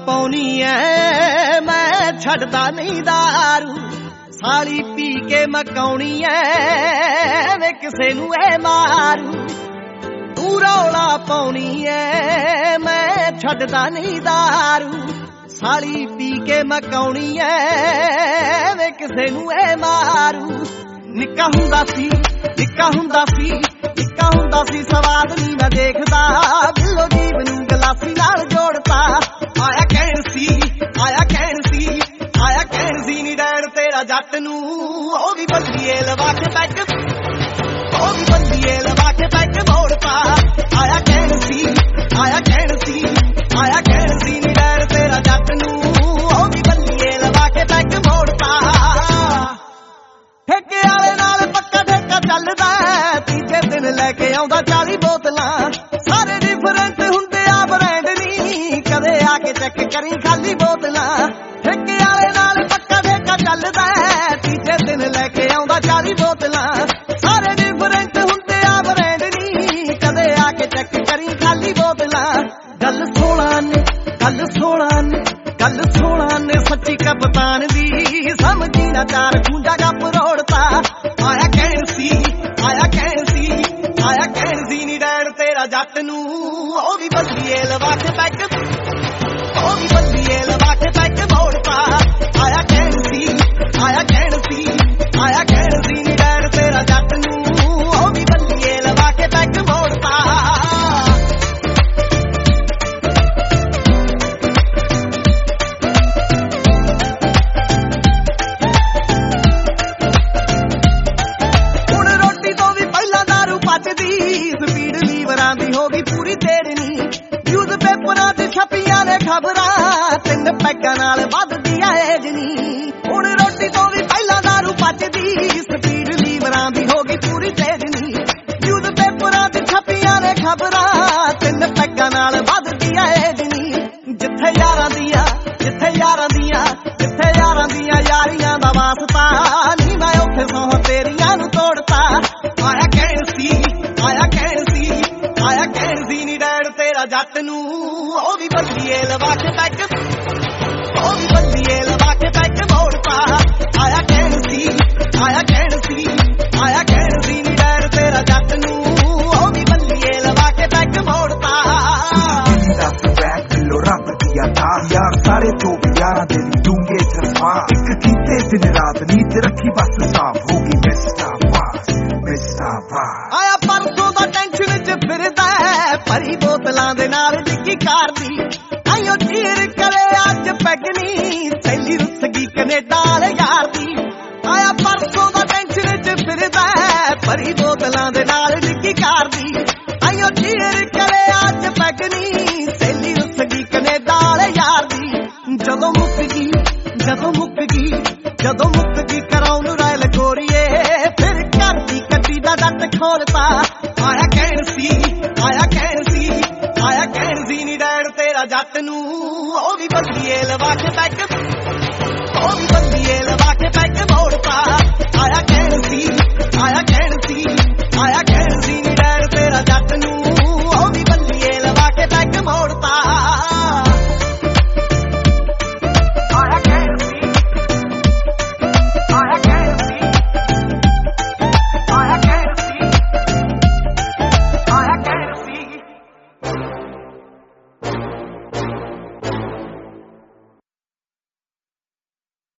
ਪਾਉਣੀ ਐ ਮੈਂ ਛੱਡਦਾ ਨਹੀਂ ਦਾਰੂ ਸਾਲੀ ਪੀ ਕੇ ਮਕਾਉਣੀ ਐ ਵੇ ਕਿਸੇ ਨੂੰ ਐ ਮਾਰੂ ਤੂੰ ਰੌਲਾ ਪਾਉਣੀ ਐ ਮੈਂ ਛੱਡਦਾ ਨਹੀਂ ਦਾਰੂ ਸਾਲੀ ਪੀ ਕੇ ਮਕਾਉਣੀ ਐ ਵੇ ਕਿਸੇ ਨੂੰ ਐ ਮਾਰੂ ਨਿੱਕਾ ਹੁੰਦਾ ਸੀ ਸਵਾਦ ਨਹੀਂ ਮੈਂ ਦੇਖਦਾ ਬਿੱਲੋ ਜੀਵ ਨੂੰ ਗਲਾਸੀ ਨਾਲ ਜੋੜਤਾ ਆਇਆ ਕਹਿਣ ਸੀ ਨੀ ਡੈਣ ਤੇਰਾ ਜੱਟ ਨੂੰ ਉਹ ਵੀ ਬੰਦੀਏ ਲਵਾ ਕੇ ਪੈਗ ਮੋੜਤਾ ਆਇਆ ਕਹਿਣ ਸੀ ਨੀ ਡੈਣ ਤੇਰਾ ਜੱਟ ਨੂੰ ਉਹ ਵੀ ਬੰਦੀਏ ਲਵਾ ਕੇ ਪੈਗ ਮੋੜਤਾ ਠੇਕੇ ਵਾਲੇ ਨਾਲ ਪੱਕਾ ਠੇਕਾ ਚੱਲਦਾ ਤੀਜੇ ਦਿਨ ਲੈ ਕੇ ਆਉਂਦਾ 40 ਬੋਤਲਾਂ ਸਾਰੇ ਡਿਫਰੈਂਟ ਹੁੰਦੇ ਆ ਬ੍ਰਾਂਡ ਨਹੀਂ ਕਦੇ ਆ ਕੇ ਚੈੱਕ ਕਰੀ ਖਾਲੀ ਬੋਤਲਾਂ ਠੇਕੇ ਵਾਲੇ ਨਾਲ ਪੱਕਾ ਠੇਕਾ ਚੱਲਦਾ ਤੀਜੇ ਦਿਨ ਲੈ ਕੇ ਆਉਂਦਾ 40 ਬੋਤਲਾਂ ਸਾਰੇ ਡਿਫਰੈਂਟ ਹੁੰਦੇ ਆ ਬ੍ਰਾਂਡ ਨਹੀਂ ਕਦੇ ਆ ਕੇ ਚੈੱਕ ਕਰੀ ਖਾਲੀ ਬੋਤਲਾਂ ਗੱਲ 16 ਨੇ ਸੱਚੀ ਕਪਤਾਨ ਦੀ ਸਮਝੀ ਨਾ ਚਾਰ ਖੂੰਜਾ ਗੱਪ ਰੋੜਤਾ ਆਇਆ ਕਹਿਣ ਸੀ ਨੀ ਡੈਣ ਤੇਰਾ ਜੱਟ ਨੂੰ ਉਹ ਵੀ ਬੰਦੀਏ ਲਵਾ ਕੇ ਪੈਗ ਮੋੜਤਾ ਆਇਆ ਕਹਿਣ ਸੀ ਨੀ ਡੈਣ ਤੇਰਾ ਜੱਟ ਨੂੰ ਉਹ ਵੀ ਬੰਦੀਏ ਲਵਾ ਕੇ ਪੈਗ ਮੋੜਤਾ ਸਪੀਡ ਲੀਵਰਾਂ ਦੀ ਹੋ ਗਈ ਪੂਰੀ ਤੇੜਨੀ ਨਿਊਜ਼ ਪੇਪਰਾਂ ਤੇ ਛਪੀਆਂ ਨੇ ਖਬਰਾਂ 3 ਪੈਗਾਂ ਨਾਲ ਵੱਧਦੀ ਆ ਏਜ ਨੀ ਹੁਣ ਰੋਟੀ ਤੋਂ ਵੀ ਪਹਿਲਾਂ ਦਾਰੂ ਪਚਦੀ ਸਪੀਡ ਲੀਵਰਾਂ ਦੀ ਹੋ ਗਈ ਪੂਰੀ ਤੇੜਨੀ ਨਿਊਜ਼ ਪੇਪਰਾਂ ਤੇ ਛਪੀਆਂ ਨੇ ਖਬਰਾਂ 3 ਪੈਗਾਂ ਨਾਲ ਵੱਧਦੀ ਆ ਏਜ ਨੀ ਜਿੱਥੇ ਯਾਰਾਂ ਦੀਆਂ ਯਾਰੀਆਂ ਦਾ ਵਾਸਤਾ ਨਹੀਂ ਮੈਂ ਉੱਥੇ ਸੌਂ ਤੇਰੀਆਂ ਨੂੰ ਤੋੜਤਾ ਆਇਆ ਕਹਿਣ ਸੀ ਨੀ ਡੈਣ ਤੇਰਾ ਜੱਟ ਨੂੰ ਉਹ ਵੀ ਬੰਦੀਏ ਲਵਾ ਕੇ ਪੈਗ ਮੋੜਤਾ ਆਇਆ ਕਹਿਣ ਸੀ ਨੀ ਡੈਣ ਤੇਰਾ ਜੱਟ ਨੂੰ ਉਹ ਵੀ ਬੰਦੀਏ ਲਵਾ ਕੇ ਪੈਗ ਮੋੜਤਾ ਰੱਬ ਦੀਆਂ ਯਾਰ ਸਾਰੇ ਤੋਂ ਯਾਰਾਂ ਦੇ ਵੀ ਡੂੰਗੇ ਜਜ਼ਬਾ ਇੱਕ ਕੀਤੇ ਦਿਨ ਰਾਤ ਨੀਤ ਰੱਖੀ ਬਸ ਸਾਫ ਹੋ ਗਈ ਮਿਸਟਰ ਬਾਸ ਆਇਆ ਪਰਸੋਂ ਦਾ ਟੈਨਸ਼ਨ ਚ ਫਿਰਦਾ ਭਰੀ ਬੋਤਲਾਂ ਦੇ ਨਾਲ ਡਿੱਗੀ ਕਾਰ ਦੀ ਆਇਓ ਚੀਰ ਕਰੇ ਅੱਜ ਪੈਗਨੀ ਸੈਲੀ ਰੁੱਸ ਗਈ ਕੈਨੇਡਾ ਵਾਲੇ ਯਾਰ ਦੀ ਆਇਆ ਪਰਸੋਂ ਦਾ ਟੈਨਸ਼ਨ ਚ ਫਿਰਦਾ ਭਰੀ ਬੋਤਲਾਂ ਦੇ ਨਾਲ ਡਿੱਗੀ ਕਾਰ ਦੀ ਆਇਓ ਚੀਰ ਕਰੇ ਅੱਜ ਪੈਗਨੀ ਸੈਲੀ ਰੁੱਸ ਗਈ ਕੈਨੇਡਾ ਵਾਲੇ ਯਾਰ ਦੀ ਜਦੋਂ ਮੁੱਕ ਗਈ ਕਰਾਉਣ ਰਾਇਲ ਗੋਰੀਏ ਫਿਰ ਘਰ ਦੀ ਕੱਟੀ ਦਾ ਡੱਟ ਖੋਲਤਾ ਆਇਆ ਕਹਿਣ ਸੀ ਨੀ ਡੈਣ ਤੇਰਾ ਜੱਟ ਨੂੰ ਉਹ ਵੀ ਬੰਦੀਏ ਲਵਾ ਕੇ ਪੈਗ